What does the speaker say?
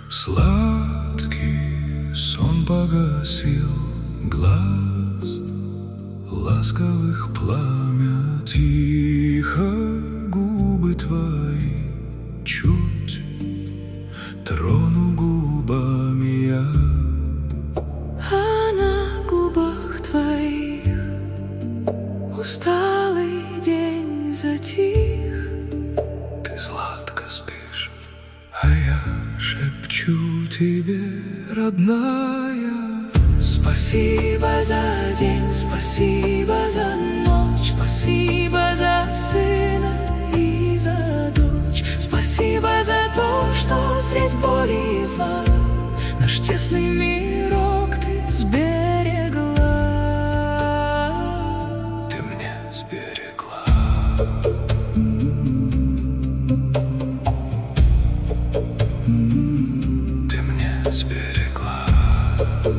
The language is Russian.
Сладкий сон погасил глаз, ласковых пламя тихо, губы твои чуть трону губами я. А на губах твоих усталый день затих. Ты сладко спишь, а я шепчу тебе, родная. Спасибо за день, спасибо за ночь, спасибо за сына и за дочь. Спасибо за то, что средь боли и зла наш тесный мирок ты сберегла. Ты мне сберегла. Ты мне сберегла.